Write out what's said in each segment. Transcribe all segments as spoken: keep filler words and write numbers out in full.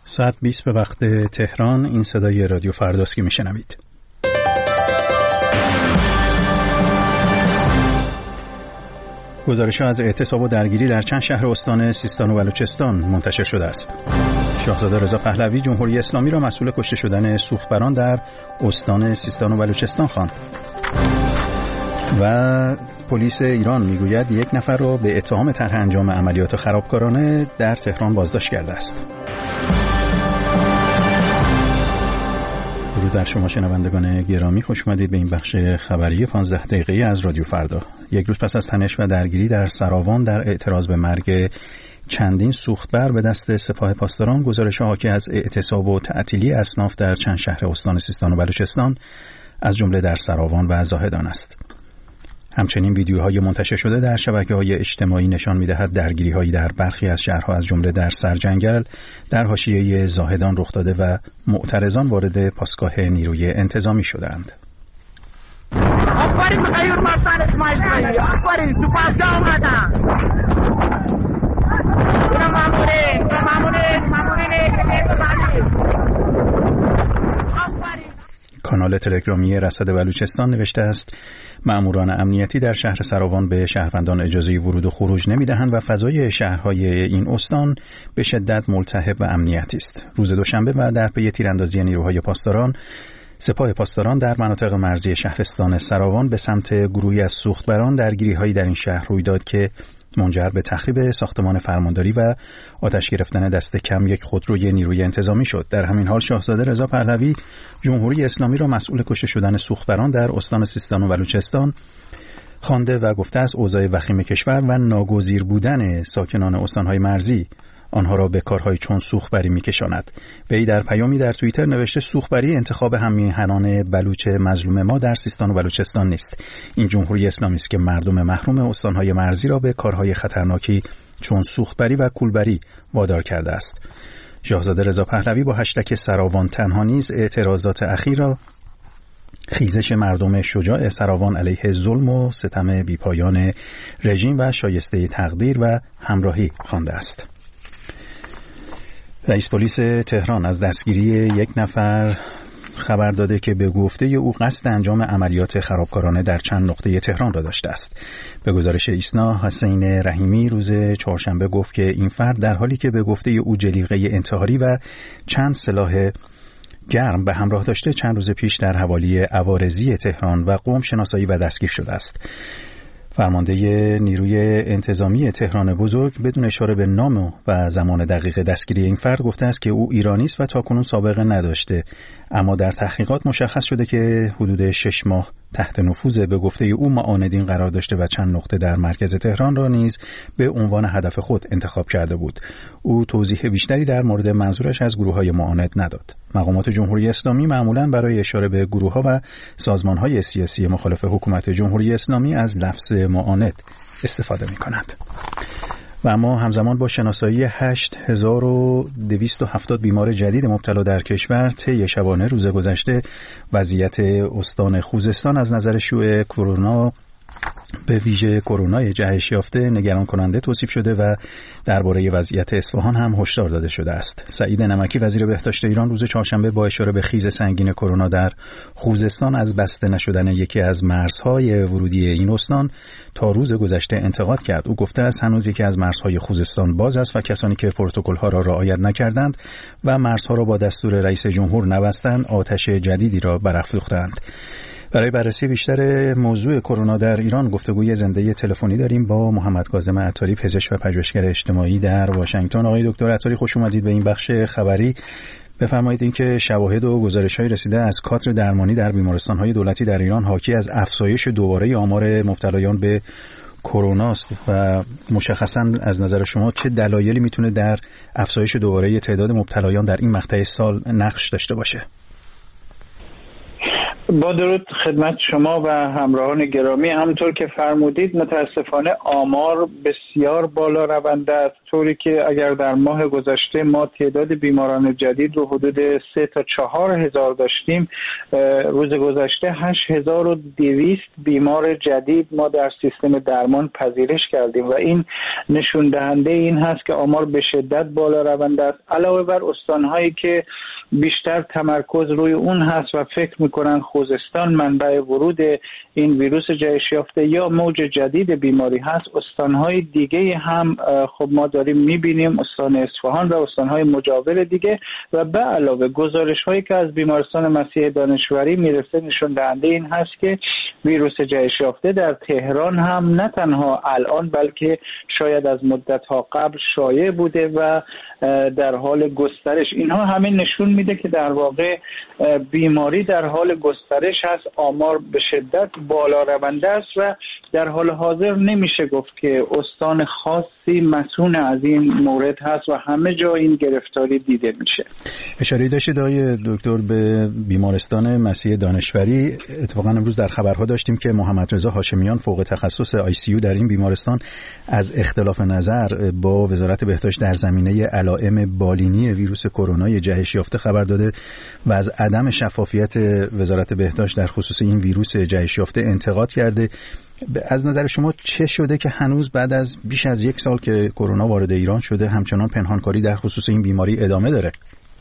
ساعت بیست به وقت تهران. این صدای رادیو فرداست که میشنوید. گزارش‌ها از اعتصاب و درگیری در چند شهر استان سیستان و بلوچستان منتشر شده است. شاهزاده رضا پهلوی جمهوری اسلامی را مسئول کشته شدن سوختبران در استان سیستان و بلوچستان خواند. و پلیس ایران میگوید یک نفر را به اتهام طرح انجام عملیات خرابکارانه در تهران بازداشت کرده است. درود در شما شنوندگان گرامی، خوش اومدید به این بخش خبری پانزده دقیقه‌ای از رادیو فردا. یک روز پس از تنش و درگیری در سراوان در اعتراض به مرگ چندین سوختبر به دست سپاه پاسداران، گزارش حاکی از اعتصاب و تعطیلی اصناف در چند شهر استان سیستان و بلوچستان از جمله در سراوان و زاهدان است. همچنین ویدیوهای منتشر شده در شبکه‌های اجتماعی نشان می‌دهد درگیری‌هایی در برخی از شهرها از جمله در سرجنگل در حاشیه زاهدان رخ داده و معترضان وارد پاسگاه نیروی انتظامی شدند. آفرین غیور مرسان اسماعیل خانی، آفرین تو پاسگاه اومدن. ماموره ماموره ماموره کانال تلگرامی رصد بلوچستان نوشته است مأموران امنیتی در شهر سراوان به شهروندان اجازه ورود و خروج نمی‌دهند و فضای شهرهای این استان به شدت ملتهب و امنیتی است. روز دوشنبه و در پی تیراندازی نیروهای پاسداران، سپاه پاسداران در مناطق مرزی شهرستان سراوان به سمت گروهی از سوختبران درگیری‌هایی در این شهر روی داد که منجر به تخریب ساختمان فرمانداری و آتش گرفتن دست کم یک خودروی نیروی انتظامی شد. در همین حال شاهزاده رضا پهلوی جمهوری اسلامی را مسئول کشته شدن سوختبران در استان سیستان و بلوچستان خوانده و گفته است اوضاع وخیم کشور و ناگزیر بودن ساکنان استانهای مرزی آنها را به کارهای چون سوختبری می‌کشاند. وی در پیامی در توییتر نوشته سوختبری انتخاب هم‌میهنان بلوچ مظلوم ما در سیستان و بلوچستان نیست. این جمهوری اسلامی است که مردم محروم استانهای مرزی را به کارهای خطرناکی چون سوختبری و کولبری وادار کرده است. شاهزاده رضا پهلوی با هشتگ سراوان تنها نیز اعتراضات اخیر را خیزش مردم شجاع سراوان علیه ظلم و ستم بیپایان رژیم و شایسته تقدیر و همراهی خوانده است. رئیس پلیس تهران از دستگیری یک نفر خبر داده که به گفته او قصد انجام عملیات خرابکارانه در چند نقطه تهران را داشته است. به گزارش ایسنا، حسین رحیمی روز چهارشنبه گفت که این فرد در حالی که به گفته او جلیقه انتحاری و چند سلاح گرم به همراه داشته چند روز پیش در حوالی عوارضی تهران و قم شناسایی و دستگیر شده است. فرمانده نیروی انتظامی تهران بزرگ بدون اشاره به نام و زمان دقیق دستگیری این فرد گفته است که او ایرانی است و تاکنون سابقه نداشته، اما در تحقیقات مشخص شده که حدود شش ماه تحت نفوذ به گفته او معاندین قرار داشته و چند نقطه در مرکز تهران را نیز به عنوان هدف خود انتخاب کرده بود. او توضیح بیشتری در مورد منظورش از گروه‌های معاند نداد. مقامات جمهوری اسلامی معمولاً برای اشاره به گروه‌ها و سازمان‌های سیاسی مخالف حکومت جمهوری اسلامی از لفظ معاند استفاده می‌کنند. و اما همزمان با شناسایی هشت هزار و دویست و هفتاد بیمار جدید مبتلا در کشور طی شبانه روز گذشته، وضعیت استان خوزستان از نظر شیوع کرونا به ویژه کرونای جهش یافته نگران کننده توصیف شده و درباره وضعیت اصفهان هم هشدار داده شده است. سعید نمکی وزیر بهداشت ایران روز چهارشنبه با اشاره به خیز سنگین کرونا در خوزستان از بسته نشدن یکی از مرزهای ورودی این استان تا روز گذشته انتقاد کرد. او گفته است هنوز یکی از مرزهای خوزستان باز است و کسانی که پروتکل‌ها را رعایت نکردند و مرزها را با دستور رئیس جمهور نبستند آتش جدیدی را برافروختند. برای بررسی بیشتر موضوع کرونا در ایران گفتگوی زنده تلفنی داریم با محمد کاظم عطاری، پزشک و پژوهشگر اجتماعی در واشنگتن. آقای دکتر عطاری خوش اومدید به این بخش خبری. بفرمایید اینکه شواهد و گزارش‌های رسیده از کادر درمانی در بیمارستان‌های دولتی در ایران حاکی از افزایش دوباره آمار مبتلایان به کرونا است و مشخصاً از نظر شما چه دلایلی میتونه در افزایش دوباره تعداد مبتلایان در این مقطع سال نقش داشته باشه؟ با درود خدمت شما و همراهان گرامی. همونطور که فرمودید متاسفانه آمار بسیار بالا رونده است، طوری که اگر در ماه گذشته ما تعداد بیماران جدید رو حدود سه تا چهار هزار داشتیم، روز گذشته هشت هزار و دویست بیمار جدید ما در سیستم درمان پذیرش کردیم و این نشون دهنده این هست که آمار به شدت بالا رونده است. علاوه بر استانهایی که بیشتر تمرکز روی اون هست و فکر میکنن خوزستان منبع ورود این ویروس جهش یافته یا موج جدید بیماری هست، استانهای دیگه هم خب ما داریم میبینیم، استان اصفهان و استانهای مجاور دیگه، و به علاوه گزارش هایی که از بیمارستان مسیح دانشوری میرسه نشون دهنده این هست که ویروس جهش یافته در تهران هم نه تنها الان بلکه شاید از مدت ها قبل شایع بوده و در حال گسترش. اینها همه نشون میده که در واقع بیماری در حال گسترش هست، آمار به شدت بالا رونده است و در حال حاضر نمیشه گفت که استان خاصی مسئول از این مورد هست و همه جا این گرفتاری دیده میشه. اشاره داشتید آقای دکتر به بیمارستان مسیح دانشوری. اتفاقا امروز در خبرها داشتیم که محمد رضا هاشمیان فوق تخصص آی سی یو در این بیمارستان از اختلاف نظر با وزارت بهداشت در زمینه علائم بالینی ویروس کرونا جهش یافته خبر داده و از عدم شفافیت وزارت بهداشت در خصوص این ویروس جهش یافته انتقاد کرده. از نظر شما چه شده که هنوز بعد از بیش از یک سال که کرونا وارد ایران شده همچنان پنهانکاری در خصوص این بیماری ادامه داره؟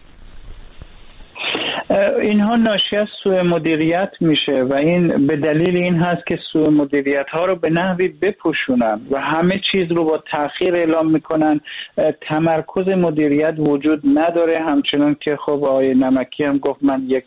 اینها ناشی از سوء مدیریت میشه و این به دلیل این هست که سوء مدیریت ها رو به نحوی بپوشونن و همه چیز رو با تأخیر اعلام میکنن. تمرکز مدیریت وجود نداره، همچنان که خب آقای نمکی هم گفت من یک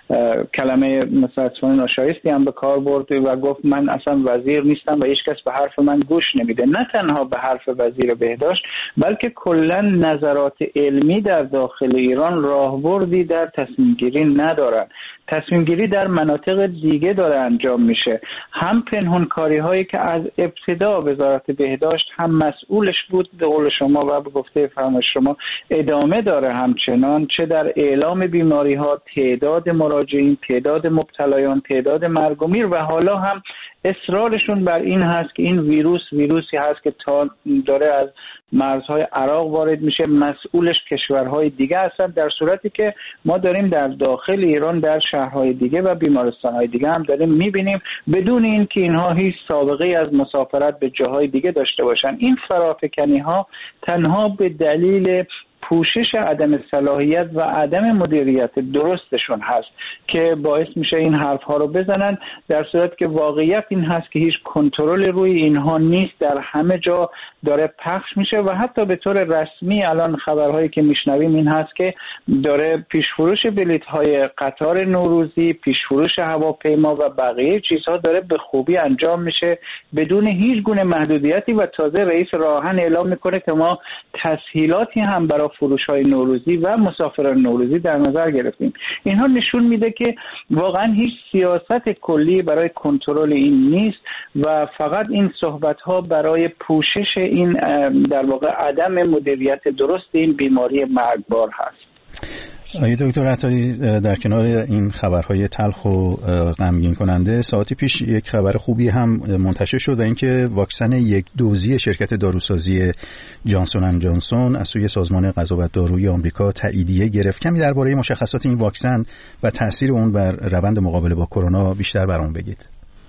کلمه متاسفانه ناشایستی هم به کار برد و گفت من اصلا وزیر نیستم و هیچ کس به حرف من گوش نمیده. نه تنها به حرف وزیر بهداشت بلکه کلا نظرات علمی در داخل ایران راهبردی در تصمیم گیری ندارن. تصمیم گیری در مناطق دیگه داره انجام میشه. هم پنهانکاری هایی که از ابتدا وزارت بهداشت هم مسئولش بود به قول شما و به گفته فرمایش شما ادامه داره همچنان، چه در اعلام بیماری ها، تعداد مراجعین، تعداد مبتلایان، تعداد مرگ و میر، و حالا هم اصرارشون بر این هست که این ویروس ویروسی هست که تا داره از مرزهای عراق وارد میشه، مسئولش کشورهای دیگه هستن، در صورتی که ما داریم در داخل ایران در شهرهای دیگه و بیمارستانهای دیگه هم داریم میبینیم بدون این که اینها هیچ سابقه از مسافرت به جاهای دیگه داشته باشن. این فرافکنی ها تنها به دلیل پوشش عدم صلاحیت و عدم مدیریت درستشون هست که باعث میشه این حرف ها رو بزنن، در صورت که واقعیت این هست که هیچ کنترل روی اینها نیست، در همه جا داره پخش میشه و حتی به طور رسمی الان خبرهایی که میشنویم این هست که داره پیشفروش بلیط های قطار نوروزی، پیشفروش هواپیما و بقیه چیزها داره به خوبی انجام میشه بدون هیچ گونه محدودیتی و تازه رئیس راهن اعلام میکنه که ما تسهیلاتی هم برای فروش‌های نوروزی و مسافران نوروزی در نظر گرفتیم. اینها نشون میده که واقعا هیچ سیاست کلی برای کنترل این نیست و فقط این صحبت‌ها برای پوشش این در واقع عدم مدیریت درست این بیماری مرگبار هست. آقای دکتر عطاری، در کنار این خبرهای تلخ و غمگین کننده ساعتی پیش یک خبر خوبی هم منتشر شد و اینکه واکسن یک دوزی شرکت داروسازی جانسون اند جانسون از سوی سازمان غذا و داروی آمریکا تاییدیه گرفت. کمی درباره مشخصات این واکسن و تاثیر اون بر روند مقابله با کرونا بیشتر برام بگید.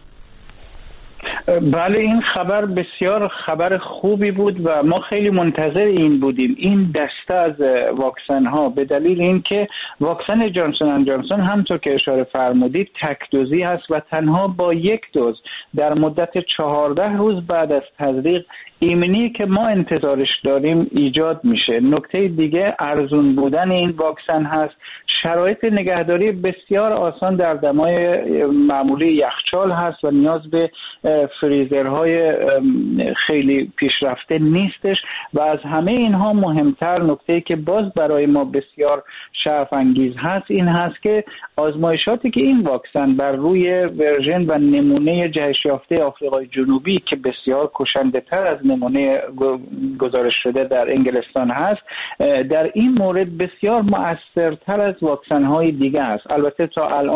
بله، این خبر بسیار خبر خوبی بود و ما خیلی منتظر این بودیم، این دسته از واکسن ها، به دلیل اینکه واکسن جانسون اند جانسون همونطور که اشاره فرمودید تک دوزی هست و تنها با یک دوز در مدت چهارده روز بعد از تزریق ایمنی که ما انتظارش داریم ایجاد میشه. نکته دیگه ارزون بودن این واکسن هست، شرایط نگهداری بسیار آسان در دمای معمولی یخچال هست و نیاز به فریزرهای خیلی پیشرفته نیستش و از همه اینها مهمتر نکته‌ای که باز برای ما بسیار شرف انگیز هست این هست که آزمایشاتی که این واکسن بر روی ورژن و نمونه جهش یافته آفریقای جنوبی که بسیار کشنده تر از نمونه گزارش شده در انگلستان هست، در این مورد بسیار مؤثرتر از واکسن های دیگه است. البته تا الان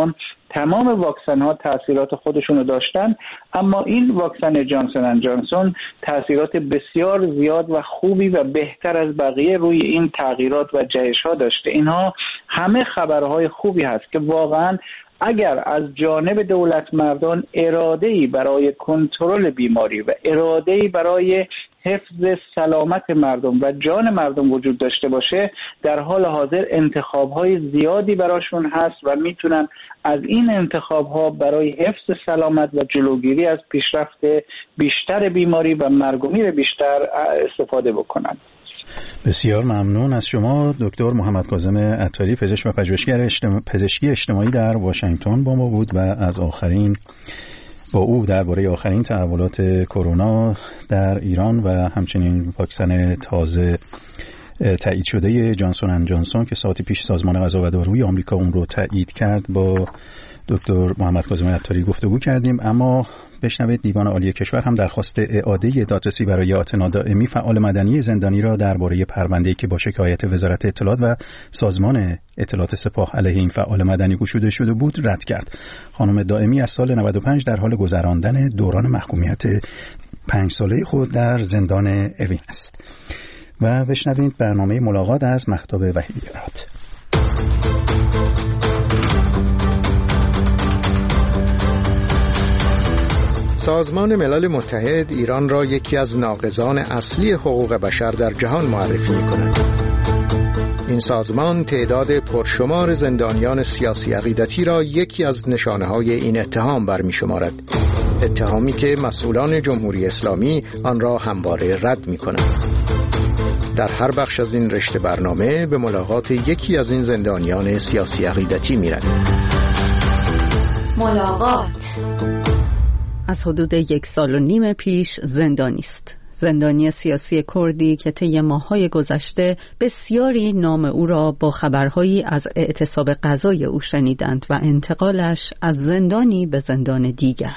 تمام واکسن ها تاثیرات خودشون رو داشتن، اما این واکسن جانسون اند جانسون تاثیرات بسیار زیاد و خوبی و بهتر از بقیه روی این تغییرات و جهش ها داشته. اینها همه خبرهای خوبی هست که واقعا اگر از جانب دولت مردان اراده‌ای برای کنترل بیماری و اراده‌ای برای حفظ سلامت مردم و جان مردم وجود داشته باشه، در حال حاضر انتخاب‌های زیادی براشون هست و میتونن از این انتخاب‌ها برای حفظ سلامت و جلوگیری از پیشرفت بیشتر بیماری و مرگ و میر بیشتر استفاده بکنن. بسیار ممنون از شما دکتر محمد کاظم عطاری، پزشک و پژوهشگر اجتماع... پزشکی اجتماعی در واشنگتن با ما بود و از آخرین با او درباره آخرین تحولات کرونا در ایران و همچنین واکسن تازه تایید شده جانسون اند جانسون که ساعتی پیش سازمان غذا و داروی آمریکا اون رو تایید کرد با دکتر محمد کاظم عطاری گفتگو کردیم. اما بشنوید دیوان عالی کشور هم درخواست اعاده دادرسی برای آتنا دائمی فعال مدنی زندانی را درباره پرونده‌ای که با شکایت وزارت اطلاعات و سازمان اطلاعات سپاه علیه این فعال مدنی گشوده شده بود رد کرد. خانم دائمی از سال نود و پنج در حال گذراندن دوران محکومیت پنج ساله خود در زندان اوین است. و بشنوید برنامه ملاقات از مهتاب وحیدی‌راد. سازمان ملل متحد ایران را یکی از ناقضان اصلی حقوق بشر در جهان معرفی می‌کند. این سازمان تعداد پرشمار زندانیان سیاسی عقیدتی را یکی از نشانه‌های این اتهام برمی‌شمارد. اتهامی که مسئولان جمهوری اسلامی آن را همواره رد می‌کنند. در هر بخش از این رشته برنامه به ملاقات یکی از این زندانیان سیاسی عقیدتی می‌رویم. ملاقات از حدود یک سال و نیم پیش زندانی است. زندانی سیاسی کردی که طی ماه‌های گذشته بسیاری نام او را با خبرهایی از اعتصاب غذای او شنیدند و انتقالش از زندانی به زندان دیگر.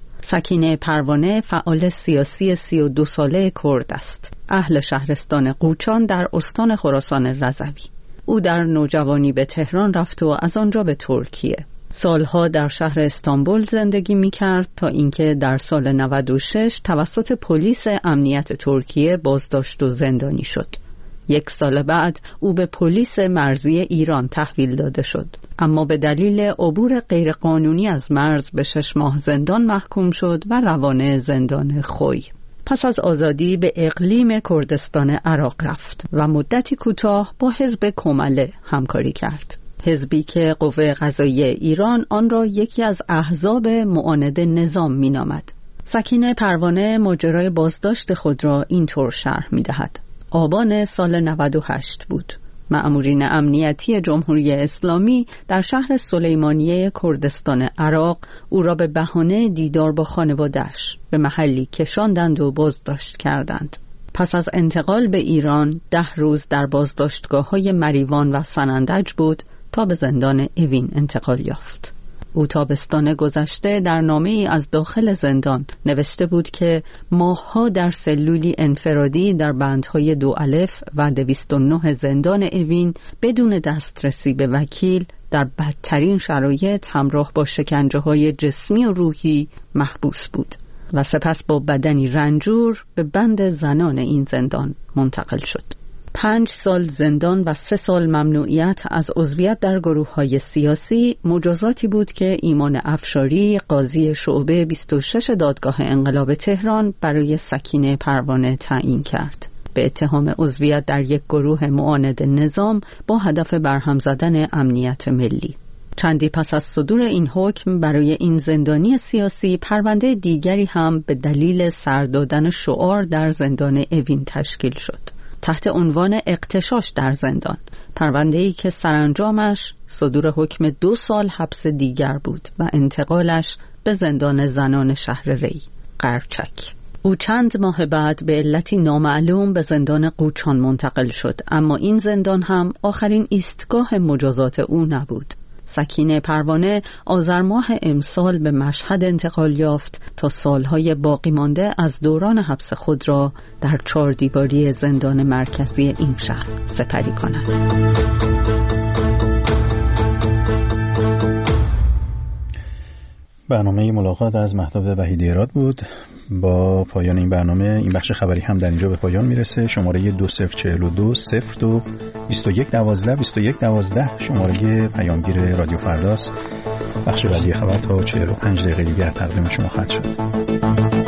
سکینه پروانه فعال سیاسی سی و دو ساله کرد است. اهل شهرستان قوچان در استان خراسان رضوی. او در نوجوانی به تهران رفت و از آنجا به ترکیه. سالها در شهر استانبول زندگی می کرد تا اینکه در سال نود و شش توسط پلیس امنیت ترکیه بازداشت و زندانی شد. یک سال بعد او به پلیس مرزی ایران تحویل داده شد، اما به دلیل عبور غیرقانونی از مرز به شش ماه زندان محکوم شد و روانه زندان خوی. پس از آزادی به اقلیم کردستان عراق رفت و مدتی کوتاه با حزب کمله همکاری کرد. حزبی که قوه قضاییه ایران آن را یکی از احزاب معاند نظام می‌نامد. سکینه پروانه ماجرای بازداشت خود را اینطور شرح می‌دهد. آبان سال نود و هشت بود. مأمورین امنیتی جمهوری اسلامی در شهر سلیمانیه کردستان عراق او را به بهانه دیدار با خانواده‌اش به محلی کشاندند و بازداشت کردند. پس از انتقال به ایران ده روز در بازداشتگاه‌های مریوان و سنندج بود تا به زندان اوین انتقال یافت. او تابستان گذشته در نامه‌ای از داخل زندان نوشته بود که ماه‌ها در سلولی انفرادی در بندهای دو الف و دویست و نه زندان اوین بدون دسترسی به وکیل در بدترین شرایط همراه با شکنجه‌های جسمی و روحی محبوس بود و سپس با بدنی رنجور به بند زنان این زندان منتقل شد. پنج سال زندان و سه سال ممنوعیت از عضویت در گروه‌های سیاسی مجازاتی بود که ایمان افشاری قاضی شعبه بیست و شش دادگاه انقلاب تهران برای سکینه پروانه تعیین کرد به اتهام عضویت در یک گروه معاند نظام با هدف برهم زدن امنیت ملی. چندی پس از صدور این حکم برای این زندانی سیاسی پرونده دیگری هم به دلیل سر دادن شعار در زندان اوین تشکیل شد تحت عنوان اغتشاش در زندان، پرونده‌ای که سرانجامش صدور حکم دو سال حبس دیگر بود و انتقالش به زندان زنان شهر ری قرچک. او چند ماه بعد به علتی نامعلوم به زندان قوچان منتقل شد، اما این زندان هم آخرین ایستگاه مجازات او نبود. سکینه پروانه آذر ماه امسال به مشهد انتقال یافت تا سالهای باقی مانده از دوران حبس خود را در چهار دیواری زندان مرکزی این شهر سپری کند. برنامه ملاقات از مهتاب وحیدی‌راد بود. با پایان این برنامه این بخش خبری هم در اینجا به پایان میرسه. شماره دو صفر چهل و دو صفر دو بیست و یک دوازده بیست و یک دوازده شماره پیامگیر رادیو فرداست. بخش بعدی خبر تا چهل و پنج دقیقه دیگر تقدیم شما خواهد شد.